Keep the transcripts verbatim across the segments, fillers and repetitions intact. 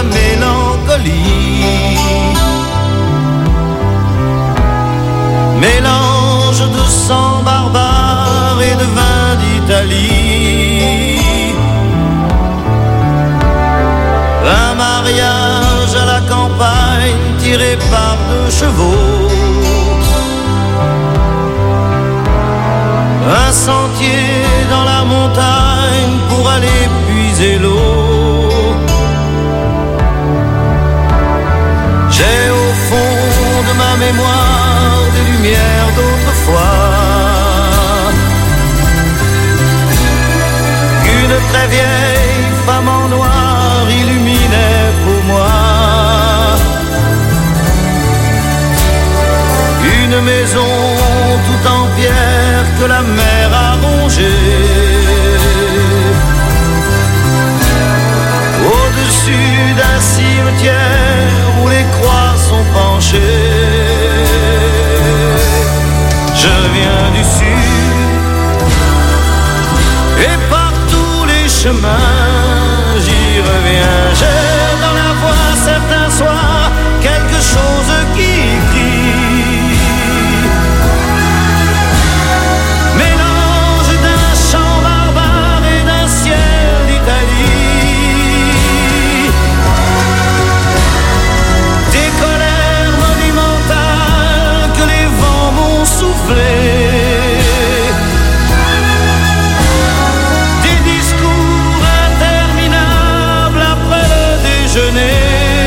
mélancolie. Mélange de sang barbare et de vin d'Italie. Un mariage à la campagne tiré par deux chevaux. Un sentier dans la montagne pour aller puiser l'eau. J'ai au fond de ma mémoire des lumières d'autrefois. Une très vieille femme en noir illuminait pour moi. Une maison tout en pierre que la mer a rongée. Au-dessus d'un cimetière où les croix sont penchées. Je viens du sud et par tous les chemins j'y reviens. J'ai dans la voix certains soirs quelque chose qui crie. Mélange d'un chant barbare et d'un ciel d'Italie. Des colères monumentales que les vents m'ont soufflées. Des discours interminables après le déjeuner.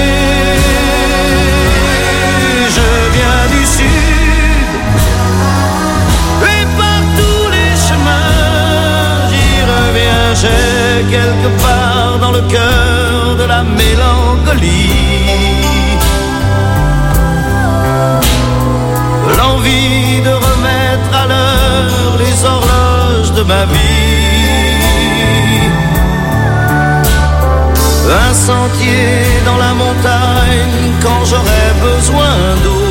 Je viens du sud et par tous les chemins j'y reviens. J'ai quelque part dans le cœur de la mélancolie l'envie de remettre à l'heure les horloges de ma vie. Un sentier dans la montagne quand j'aurai besoin d'eau.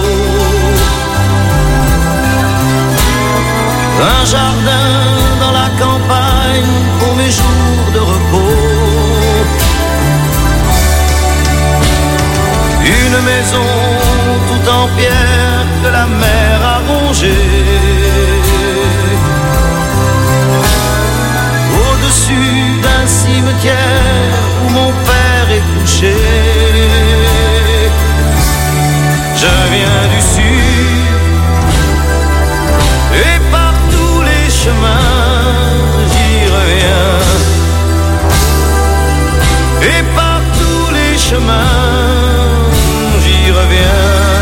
Un jardin dans la campagne pour mes jours de repos. Une maison tout en pierre que la mer a rongée. Au-dessus d'un cimetière où mon père est couché. Je viens du sud et par tous les chemins j'y reviens. Et par tous les chemins j'y reviens.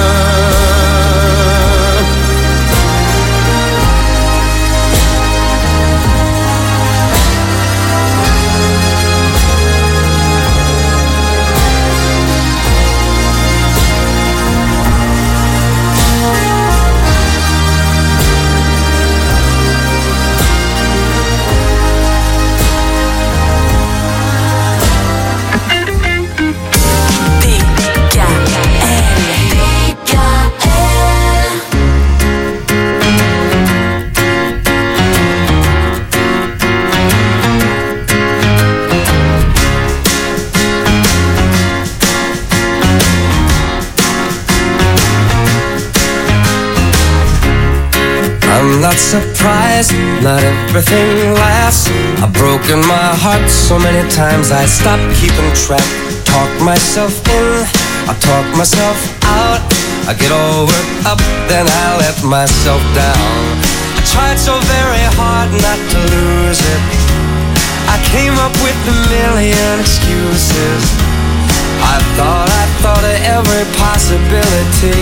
I'm not surprised, not everything lasts. I've broken my heart so many times I stopped keeping track. Talk myself in, I talk myself out. I get all worked up, then I let myself down. I tried so very hard not to lose it. I came up with a million excuses. I thought, I thought of every possibility.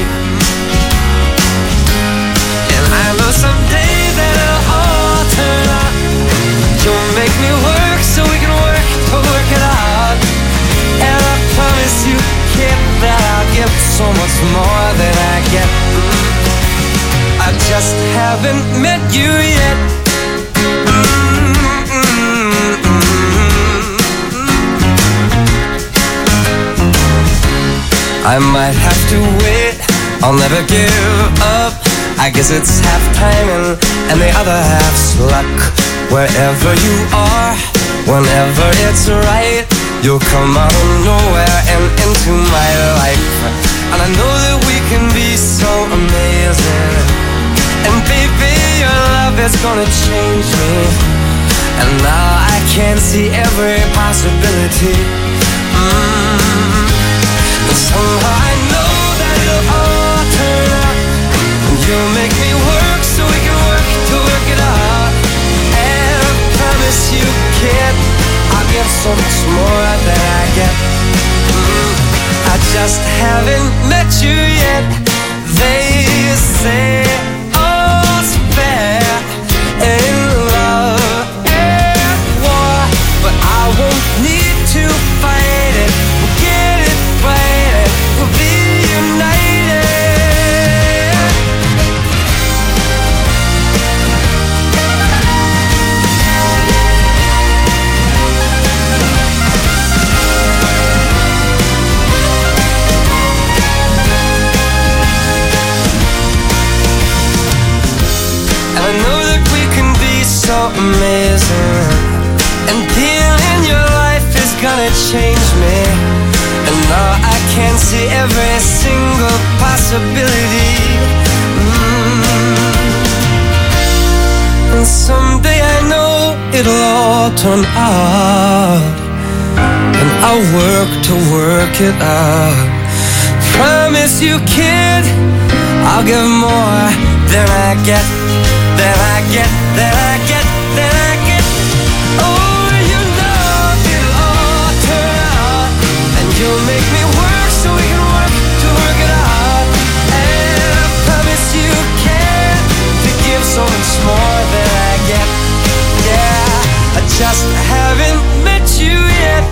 I know someday that it'll all turn out. You'll make me work so we can work to work it out. And I promise you, kid, that I'll give so much more than I get. I just haven't met you yet. I might have to wait, I'll never give up. I guess it's half timing and the other half's luck. Wherever you are, whenever it's right, you'll come out of nowhere and gonna change me, and now I can see every possibility. mm. And somehow I know that it'll all turn out, and you'll make me work so we can work to work it out. And I promise you, kid, I'll give so much more than I get. mm. I just haven't met you yet. They say all's fair in love and war, but I won't need to fight it. We'll get it right, we'll be united. And I know that we can be so amazing, and being in your life is gonna change me. And now I can see every single possibility. mm. And someday I know it'll all turn out, and I'll work to work it out. Promise you, kid, I'll give more than I get, than I get, than I get, than I get. Oh, you know it'll all turn out, and you'll make me work so we can work to work it out. And I promise you can to give so much more than I get. Yeah, I just haven't met you yet.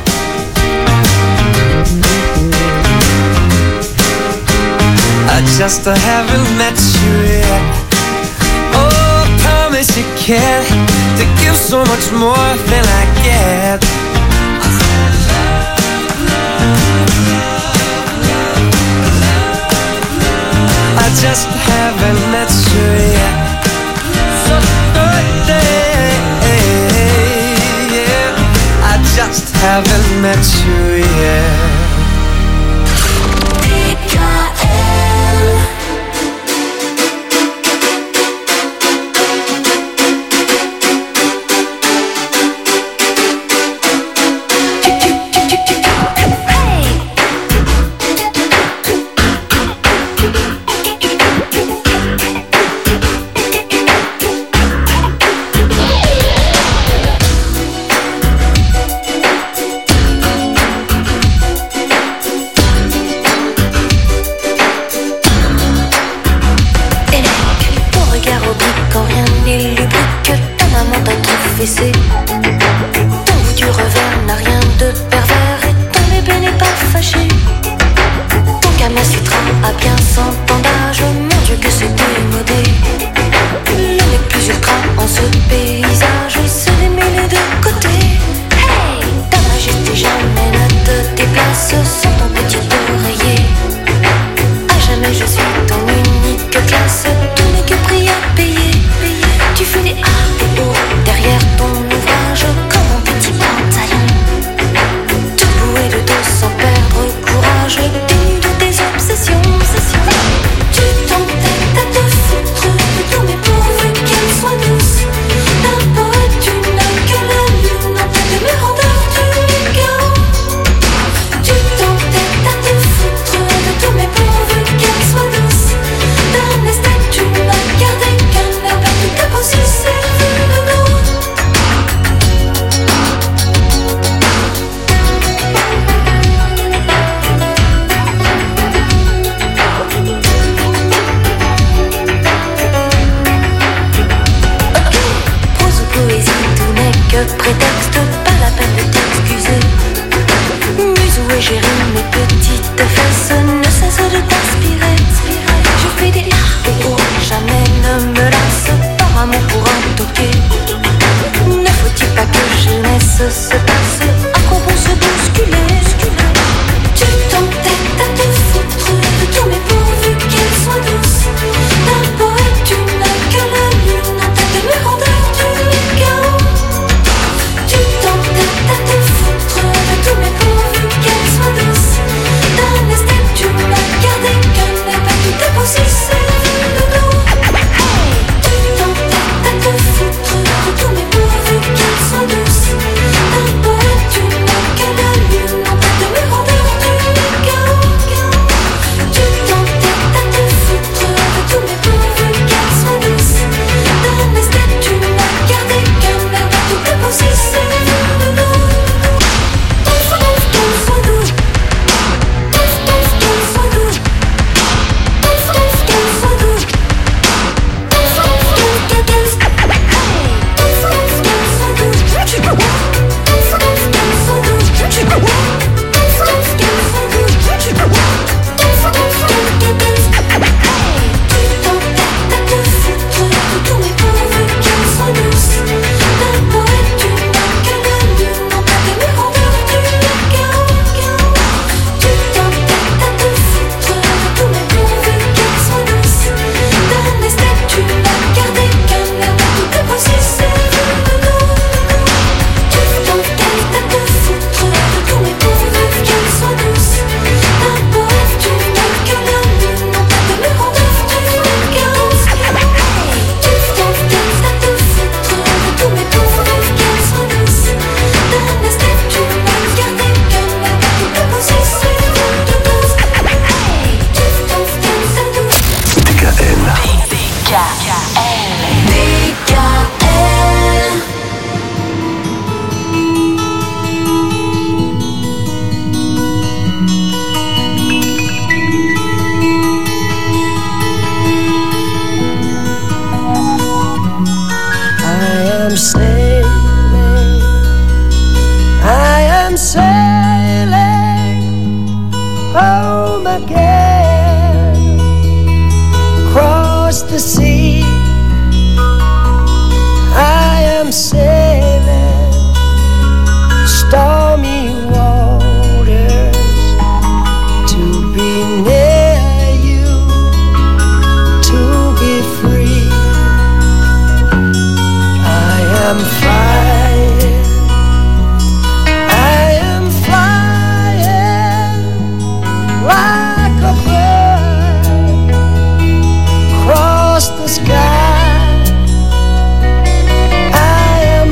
I just haven't met you yet. Oh, I promise you can to give so much more than I get. I just haven't met you yet. So birthday, yeah. I just haven't met you yet. again across the sea. I am sailing stormy waters to be near you, to be free. I am flying, I am flying like a bird across the sky. I am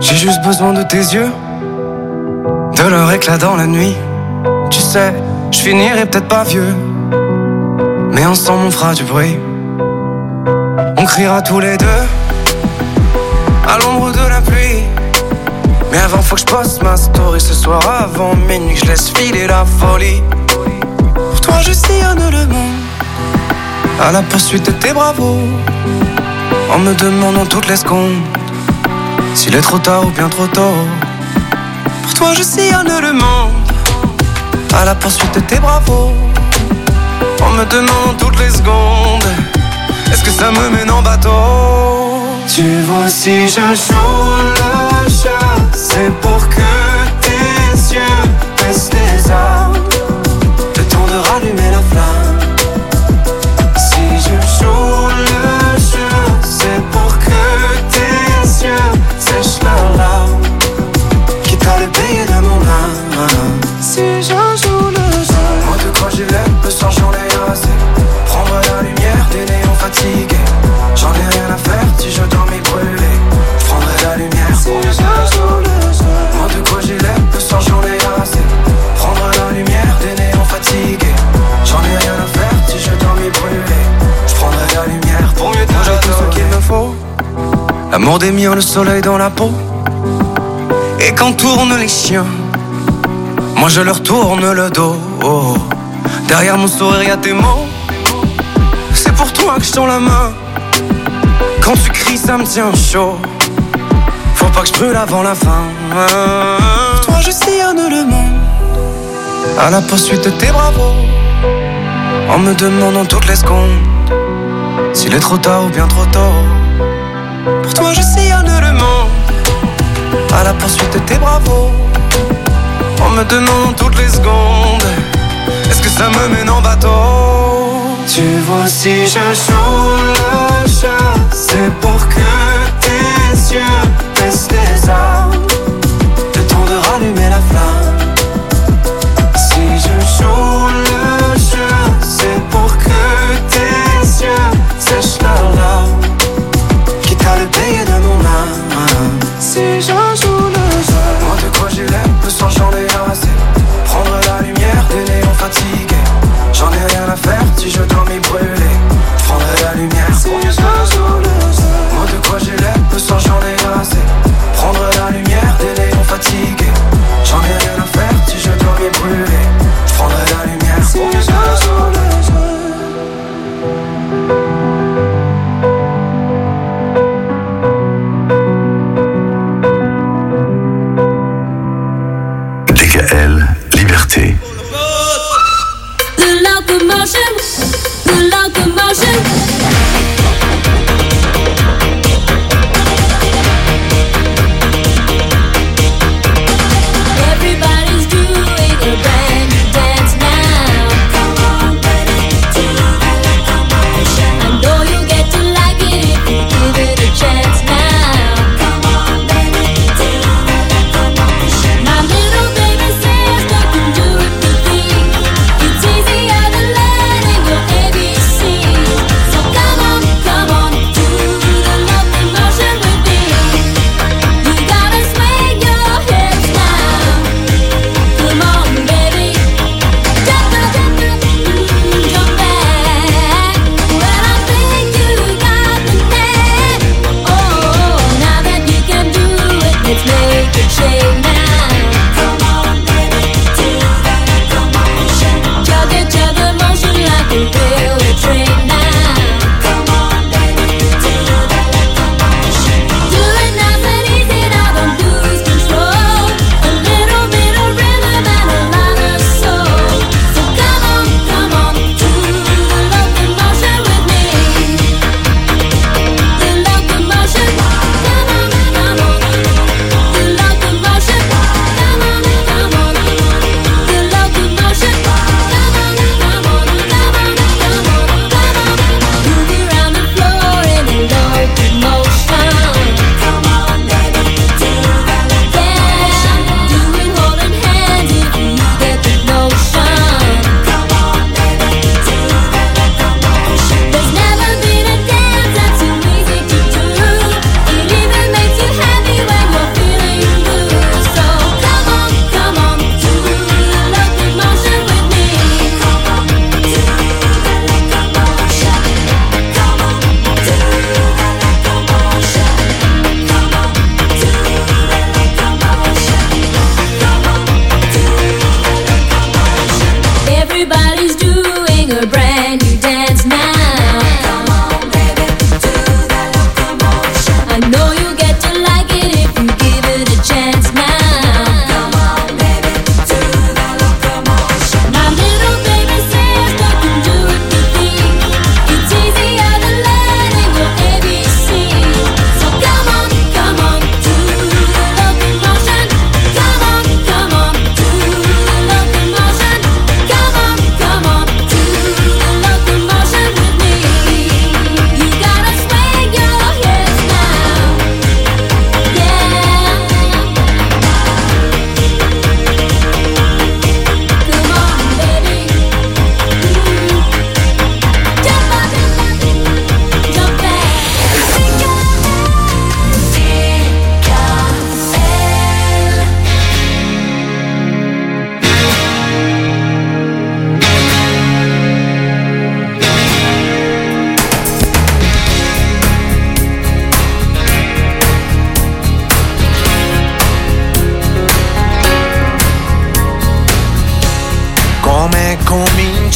J'ai juste besoin de tes yeux, de leur éclat dans la nuit. Tu sais, je finirai peut-être pas vieux, mais ensemble on fera du bruit. On criera tous les deux à l'ombre de la pluie. Mais avant faut que je poste ma story ce soir avant minuit, que je laisse filer la folie. Pour toi je sillonne le monde à la poursuite de tes bravos, en me demandant toutes les secondes s'il est trop tard ou bien trop tôt. Pour toi je sillonne le monde à la poursuite de tes bravos, en me demandant toutes les secondes est-ce que ça me mène en bateau. Tu vois si je joue le jeu, c'est pour que tes yeux baissent les armes, le temps de rallumer la flamme. Si je joue le jeu, c'est pour que tes yeux sèchent leurs larmes, quitte à le payer de mon âme. Si je joue le jeu, moi de quoi j'ai l'air, le sang j'en ai assez. Prendre la lumière des néons fatigués, j'en ai rien à faire si je dormais brûlé. Je prendrai la lumière si je joue le jeu. Moi de quoi j'ai l'air, le sang j'en ai assez. Prendre la lumière des néons fatigués, j'en ai rien à faire si je dormais brûlé. Je prendrai la lumière pour mieux t'adorer. J'ai tout ce qu'il me faut, l'amour des miens, le soleil dans la peau. Et quand tournent les chiens, moi je leur tourne le dos. Oh. Derrière mon sourire y'a tes mots, c'est pour toi que je tends la main. Quand tu cries ça me tient chaud, faut pas que je brûle avant la fin. Pour toi je sillonne le monde à la poursuite de tes bravos, en me demandant toutes les secondes s'il est trop tard ou bien trop tôt. Pour toi je sillonne le monde à la poursuite de tes bravos, en me demandant toutes les secondes est-ce que ça me mène en bateau. Tu vois si je joue le jeu, c'est pour que tes yeux baissent les armes, le temps de rallumer la flamme. Si je joue le jeu, c'est pour que tes yeux sèchent leurs larmes, quitte à le payer de mon âme. Si je joue le jeu, moi de quoi j'ai l'air, le sang j'en ai assez. Prendre la lumière des néons fatigués, j'en ai rien à faire si je dois m'y brûler. Je prendrai la lumière si je joue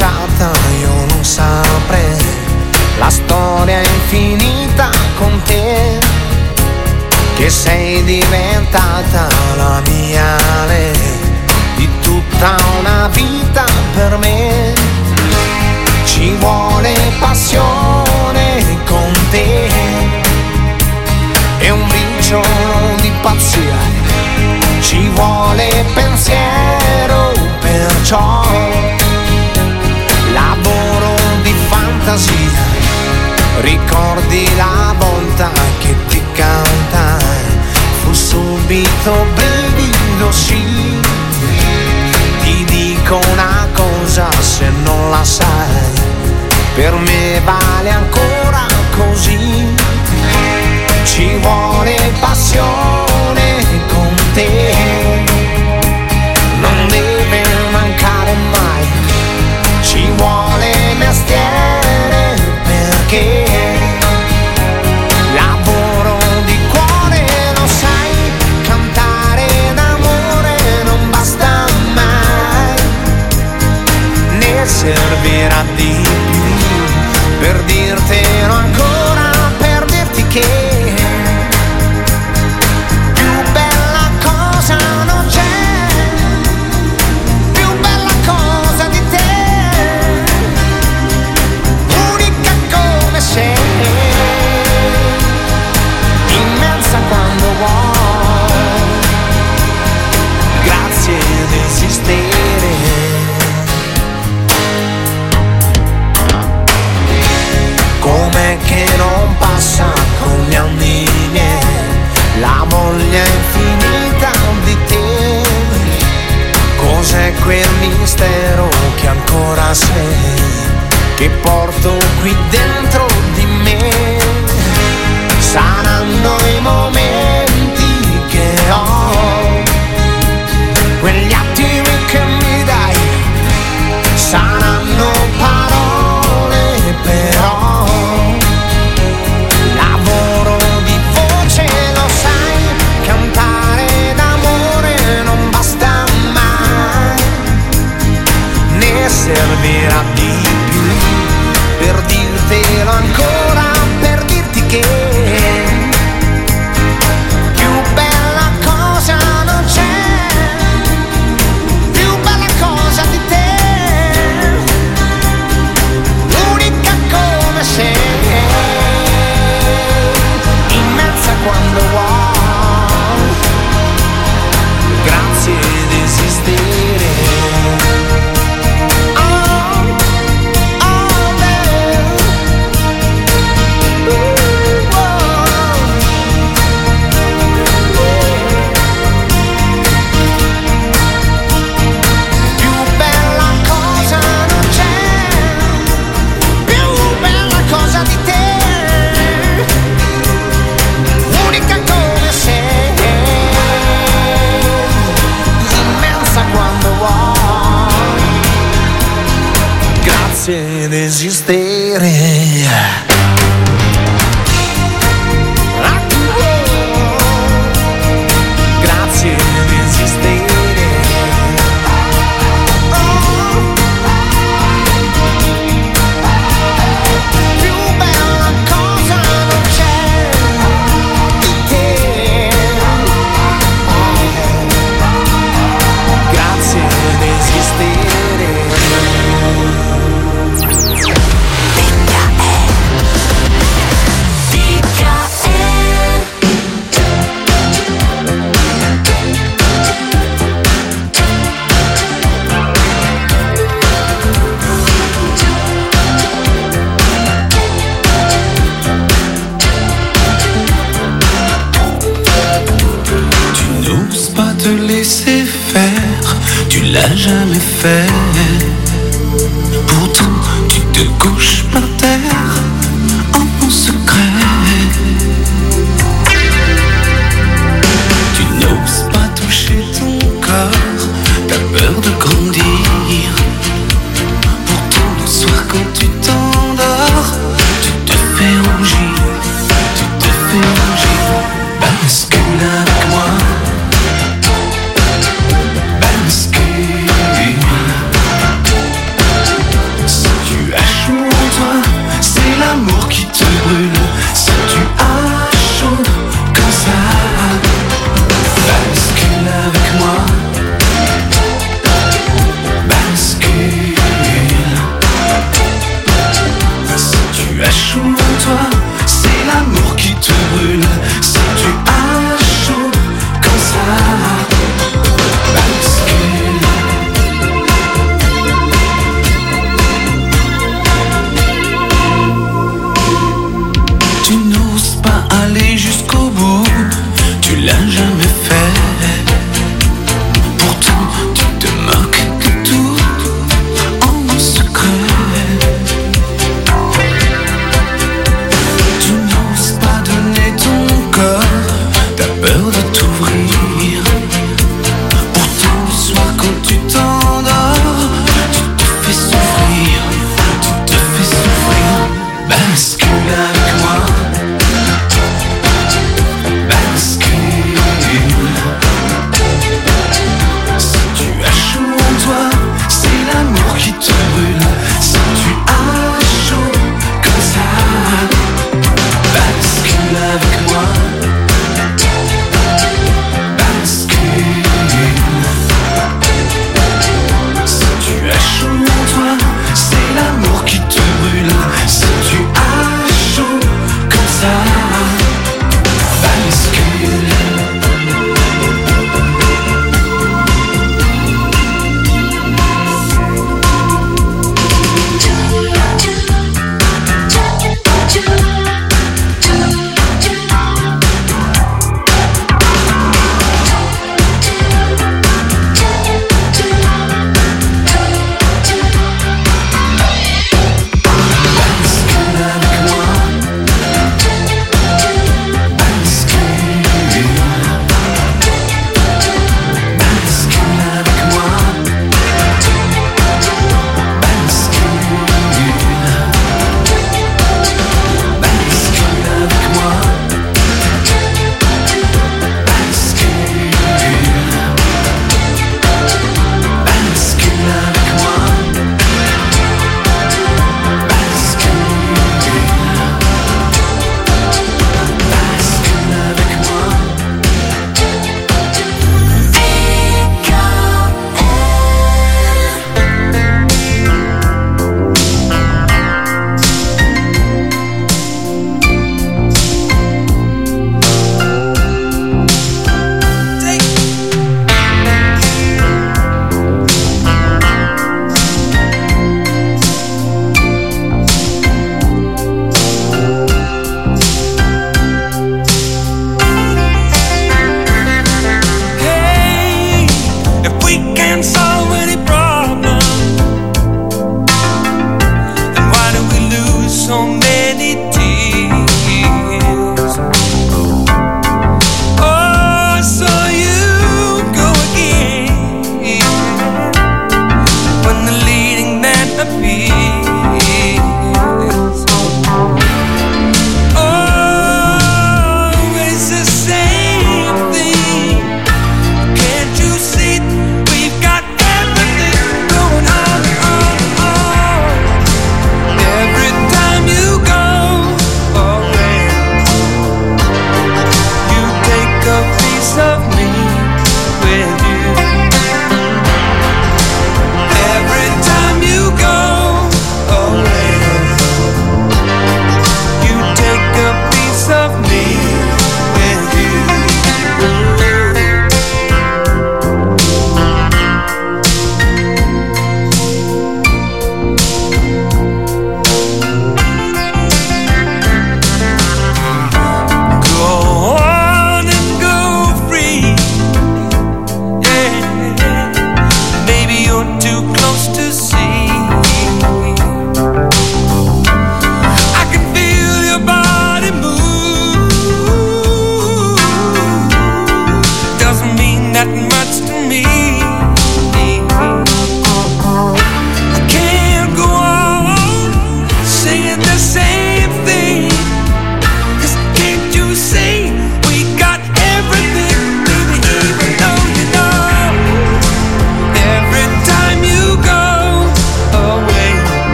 cominciata io non saprei, la storia è infinita con te, che sei diventata la mia lei, di tutta una vita per me. Ci vuole passione con te e un briciolo di pazzia, ci vuole pensiero, perciò lavoro di fantasia. Ricordi la volta che ti cantai, fu subito brivido, sì. Ti dico una cosa se non la sai, per me vale ancora così. Ci vuole passione con te, non deve mancare mai. Ci vuole mestiere perché lavoro di cuore, lo sai, cantare d'amore non basta mai, ne servirà di più per dirtelo ancora, per dirti che com'è che non passa con gli anni miei la voglia infinita di te. Cos'è quel mistero che ancora sei, che porto qui dentro di me? Saranno i momenti che ho, quegli attimi che mi dai, saranno parole però, lavoro di voce, lo sai, cantare d'amore non basta mai, ne servirà di più per dirtelo ancora, per dirti che quando vuoi, grazie di esistere. Oh, oh, babe. Uh, oh. Più bella cosa non c'è, più bella cosa di te. Grazie di esistere. Grazie di esistere. Più bella cosa non c'è di te. Grazie di esistere. Te laisser faire, tu l'as jamais fait. Pourtant, tu te couches par terre en secret. Tu n'oses pas toucher ton corps, t'as peur de grandir. Pourtant, le soir quand tu t'endors, tu te fais rougir, tu te fais rougir. Bascule avec moi.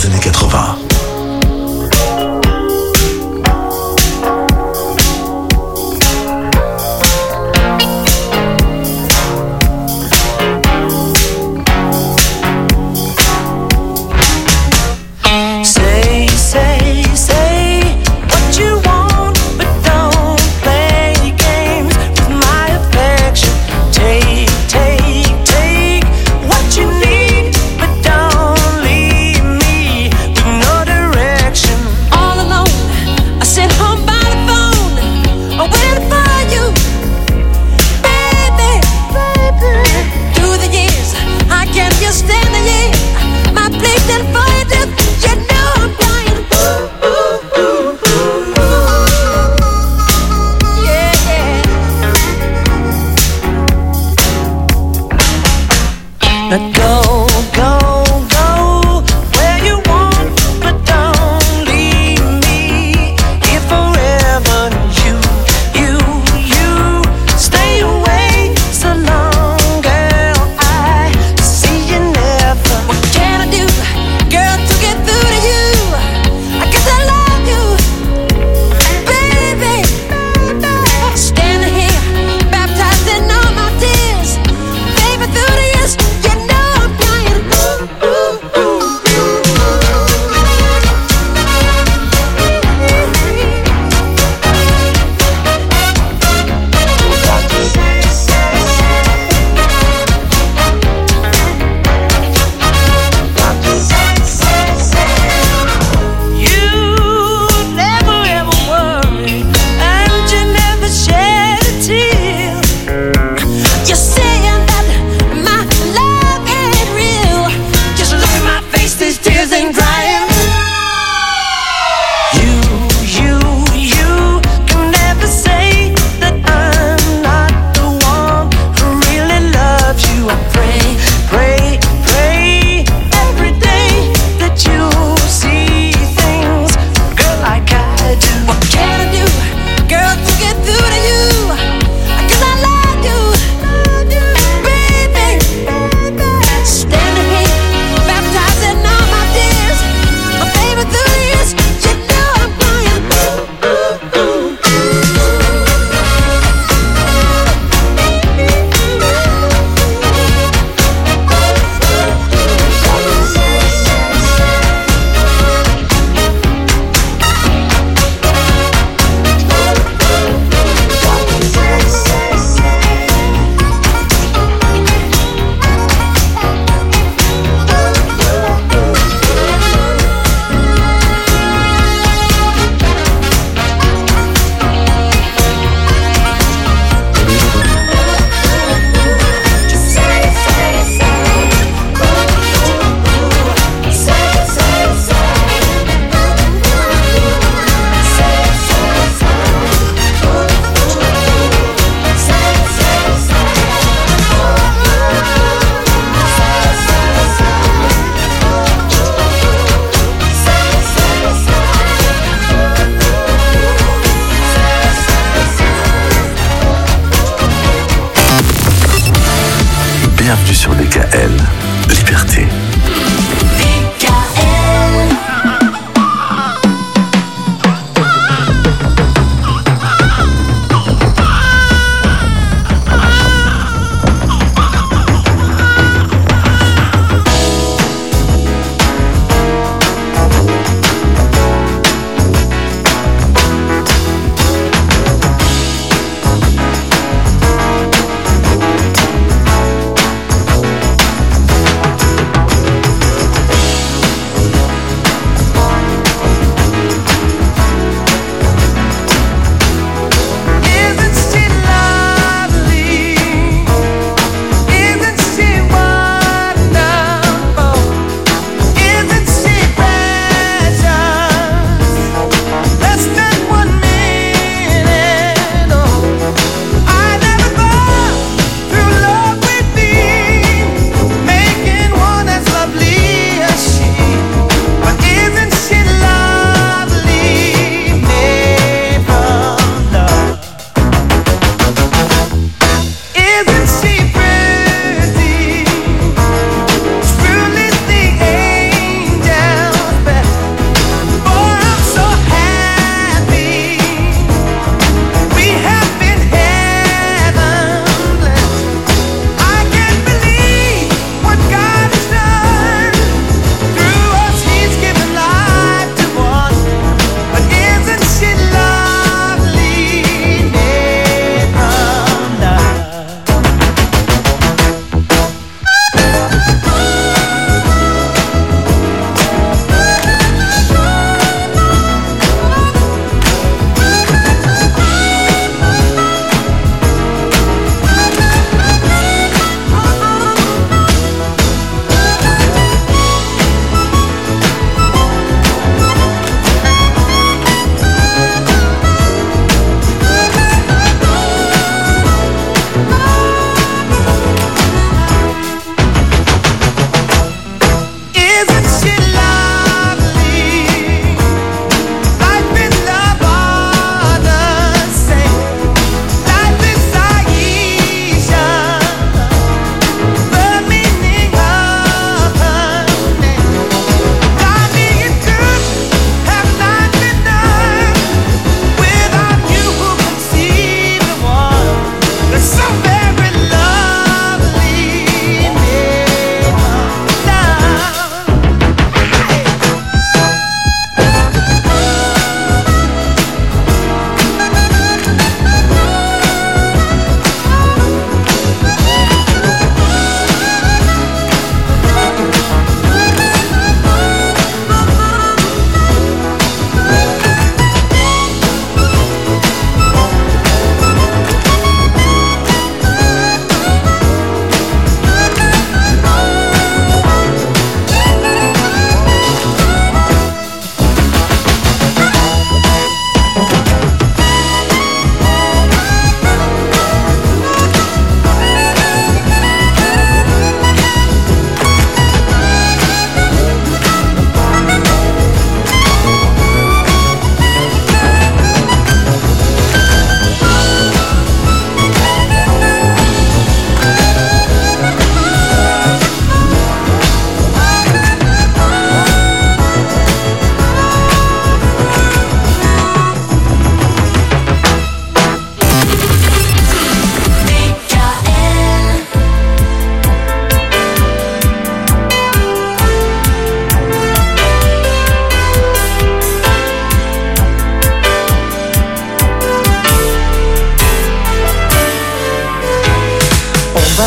années quatre-vingts. Standing here, baptized in all my tears. Baby, through the years, you know I'm crying.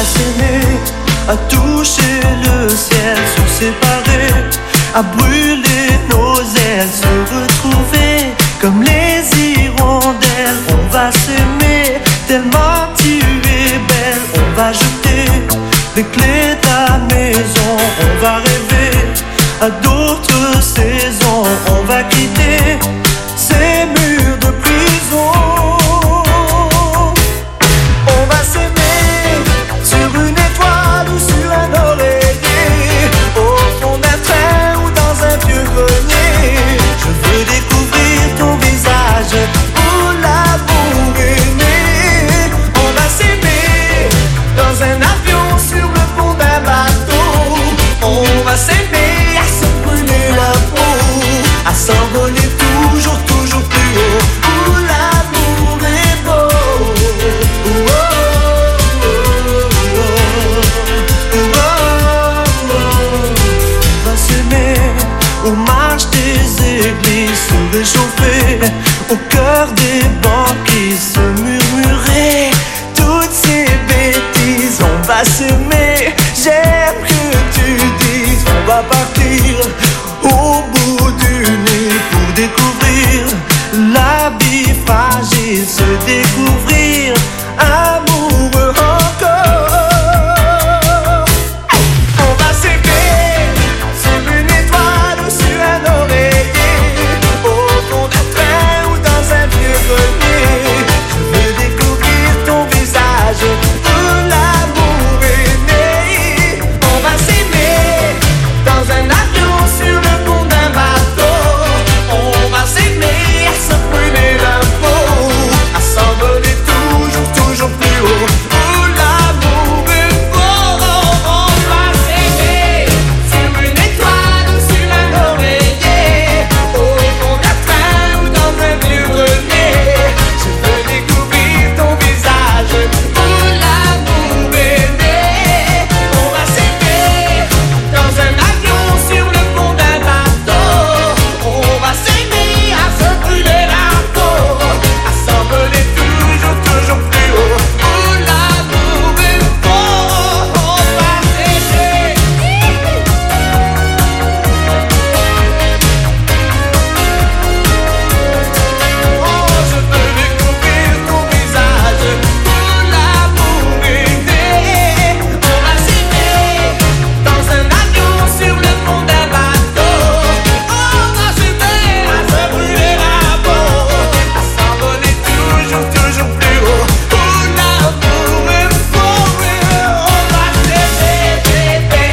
s'aimer, à toucher le ciel, se séparer, à brûler nos ailes, se retrouver comme les hirondelles. On va s'aimer tellement tu es belle. On va jeter les clés de la maison. On va rêver à d'autres saisons. On va quitter ces murs de prison. On va s'aimer sur une étoile ou sur un oreiller, au fond d'un train ou dans un vieux grenier. Je veux découvrir ton visage où l'amour est né. On va s'aimer dans un avion, sur le pont d'un bateau. On va s'aimer à se brûler la peau, à s'envoler toujours, toujours plus haut, où l'amour est beau. Oh, oh, oh, oh, oh, oh. On va s'aimer aux marches des églises, se réchauffer au cœur des banquises, se murmurer toutes ces bêtises. On va s'aimer, j'aime que tu dises. On va partir au bout du nez pour découvrir la vie fragile, se découvrir amoureux encore. On va s'aimer sur une étoile ou sur un oreiller, au fond d'un train ou dans un vieux grenier. Je veux découvrir ton visage où l'amour est né. On va s'aimer dans un avion, sur le pont d'un bateau. On va s'aimer à se brûler la peau, à s'envoler toujours, toujours plus haut, où l'amour est beau. On va s'aimer sur une étoile ou sur un oreiller, au fond d'un train ou dans un vieux grenier. Je veux découvrir ton visage où l'amour est né. On va s'aimer dans un avion, sur le pont d'un bateau. On va s'aimer à se brûler la peau, à s'envoler toujours, toujours plus haut, où l'amour est beau. On va s'aimer. Oh, je veux découvrir ton visage où l'amour est né. On va s'aimer dans un avion, sur le pont d'un bateau. On va s'aimer à se brûler la peau, à s'envoler toujours, toujours plus haut, où l'amour est beau. On va s'aimer, bébé.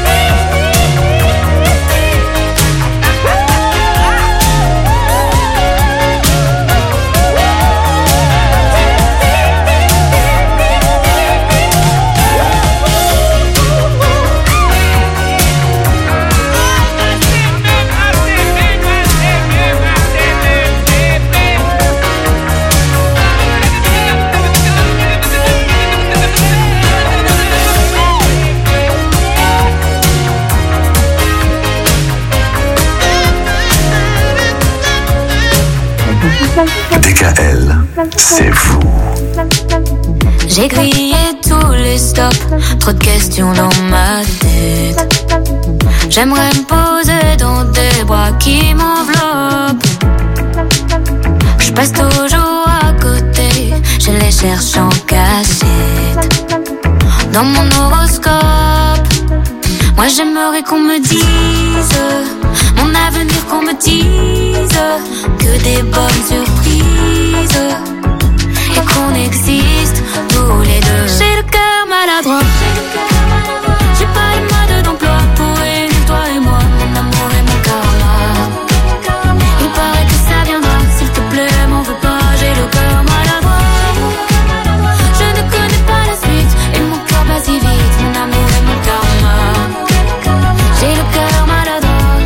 D K L, c'est vous. J'ai grillé tous les stops, trop de questions dans ma tête. J'aimerais me poser dans des bras qui m'enveloppent. Je passe toujours à côté, je les cherche en cachette. Dans mon horoscope, moi j'aimerais qu'on me dise mon avenir, qu'on me dise que des bonnes surprises et qu'on existe tous les deux. J'ai le cœur maladroit, j'ai pas le mode d'emploi pour réunir toi et moi, mon amour et mon karma. Il paraît que ça viendra, s'il te plaît, m'en veux pas, j'ai le cœur maladroit. Je ne connais pas la suite et mon cœur bat si vite, mon amour et mon karma. J'ai le cœur maladroit.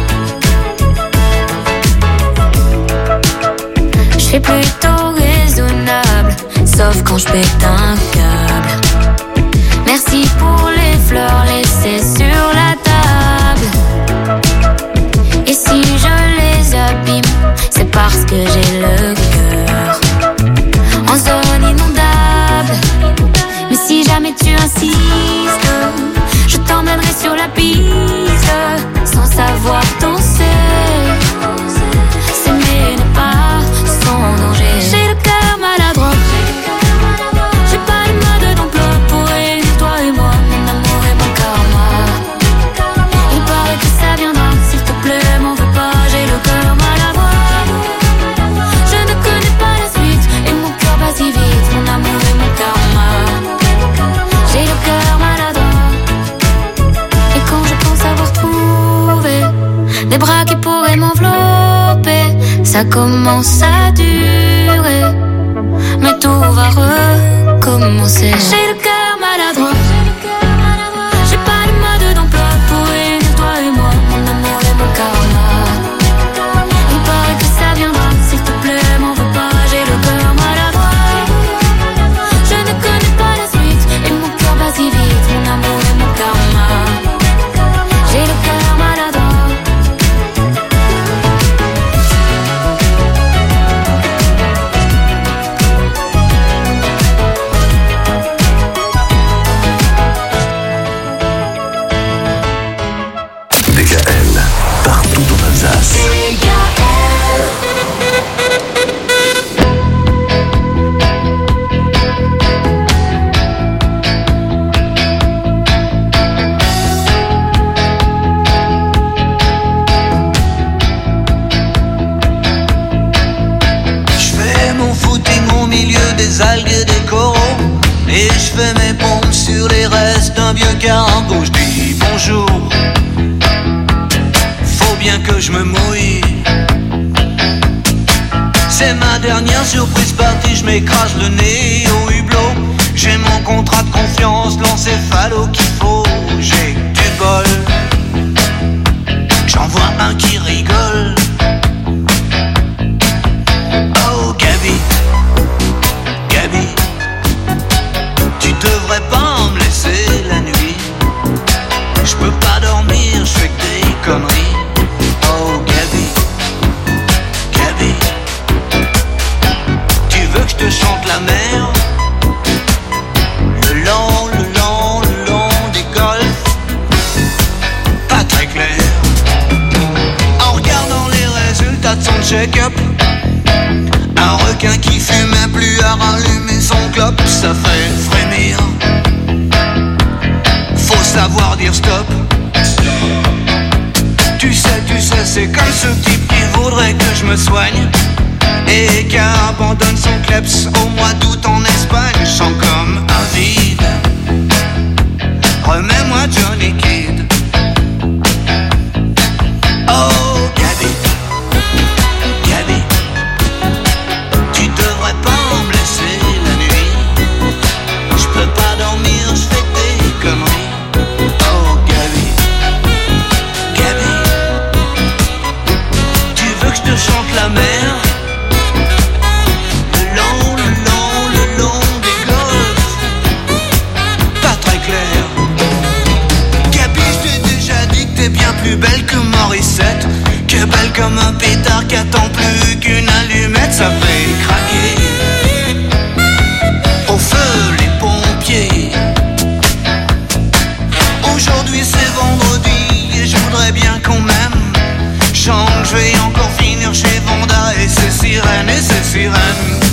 Je suis plutôt raisonnable, sauf quand je pète un câble. Merci pour les fleurs laissées sur la table. Et si je les abîme, c'est parce que j'ai le cœur en zone inondable. Mais si jamais tu insistes, des bras qui pourraient m'envelopper. Ça commence à durer, mais tout va recommencer. J'ai le cœur maladroit, j'ai pas de mode d'emploi pour réunir toi et moi, mon amour et mon karma. Il paraît que ça viendra, s'il te plaît, m'en veux pas, j'ai le cœur maladroit. Je ne connais pas la suite, et mon cœur bat si vite, mon amour et mon karma. J'ai le cœur maladroit. D K L, partout en Alsace. Des algues et des coraux, et je fais mes pompes sur les restes d'un vieux carambo. Je dis bonjour, faut bien que je me mouille. C'est ma dernière surprise partie, je m'écrase le nez au hublot. J'ai mon contrat de confiance, l'encéphalo qu'il faut. J'ai du bol, j'en vois un qui rigole. Oh Gabi, Gabi, tu devrais pas me laisser la nuit. Je peux pas dormir, je fais que des conneries. Oh Gabi, Gabi, tu veux que je te chante la mer? Le long, le long, le long des golfs, pas très clair. En regardant les résultats de son check-up, un requin qui fumait plus à rallumer son clope, ça fait frémir. Faut savoir dire stop. Tu sais, tu sais, c'est comme ce type qui voudrait que je me soigne et qui abandonne son kleps au mois d'août en Espagne. Je sens comme un vide. Remets-moi Johnny Kidd. Oh Gabi, Gabi, tu devrais pas me laisser la nuit. Je peux pas dormir, je fais des conneries. Oh Gabi, Gabi, tu veux que je te chante la mer? Le long, le long, le long des golfs, pas très clair. Gabi, je t'ai déjà dit que t'es bien plus belle que Morissette, que belle comme un pétard qui attend plus qu'une allumette. Ça fait craquer au feu les pompiers. Aujourd'hui c'est vendredi et je voudrais bien qu'on m'aime. Je sens que je vais encore finir chez Vanda et ses sirènes et ses sirènes.